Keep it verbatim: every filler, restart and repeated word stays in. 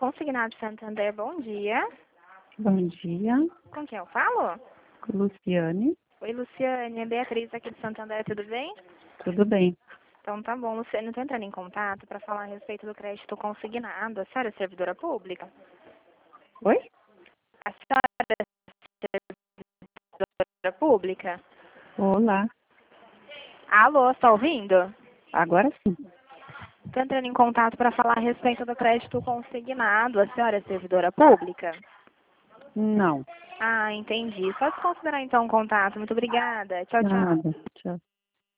Consignado Santander, bom dia. Bom dia, Com quem eu falo? com Luciane. Oi, Luciane, é Beatriz aqui de Santander, tudo bem? Tudo bem? Então tá bom, Luciane, eu tô entrando em contato para falar a respeito do crédito consignado. A senhora é servidora pública? Oi? A senhora é servidora pública? Olá. Alô, está ouvindo? Agora sim. Tô entrando em contato para falar a respeito do crédito consignado. A senhora é servidora pública? Não. Ah, entendi. Só desconsiderar então o contato. Muito obrigada. Tchau, tchau. Nada. Tchau.